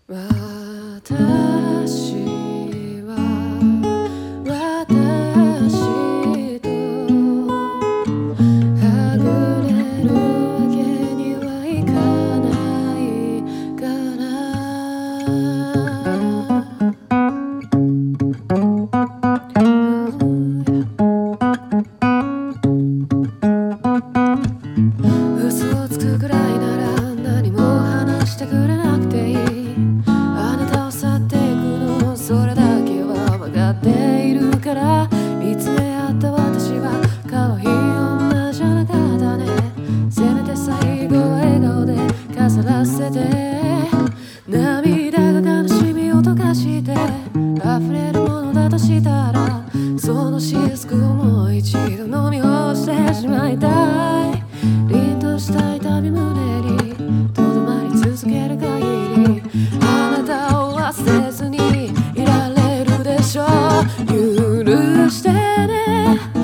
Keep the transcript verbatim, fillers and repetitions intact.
私は私とはぐれるわけにはいかないから嘘をつくくらいなら何も話してくれなくていい。あなたを去っていくのそれだけは分かっているから。見つめ合った私は可愛い女じゃなかったね。せめて最後は笑顔で飾らせて。涙が悲しみを溶かして溢れるものだとしたら、その雫をもう一度飲み干してしまいたい。凛とした痛み胸にとどまり続ける限り、あなたを忘れずにいられるでしょう。許してね。